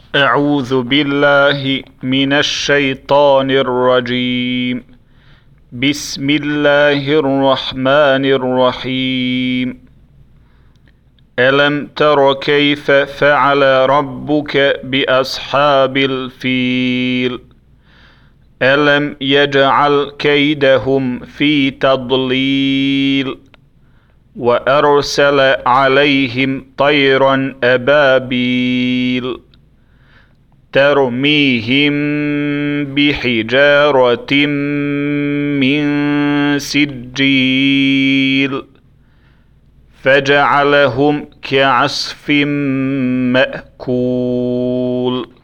أعوذ بالله من الشيطان الرجيم. بسم الله الرحمن الرحيم. ألم تر كيف فعل ربك بأصحاب الفيل؟ ألم يجعل كيدهم في تضليل وأرسل عليهم طيرا أبابيل ترميهم بحجارة من سجيل فجعلهم كعصف مأكول.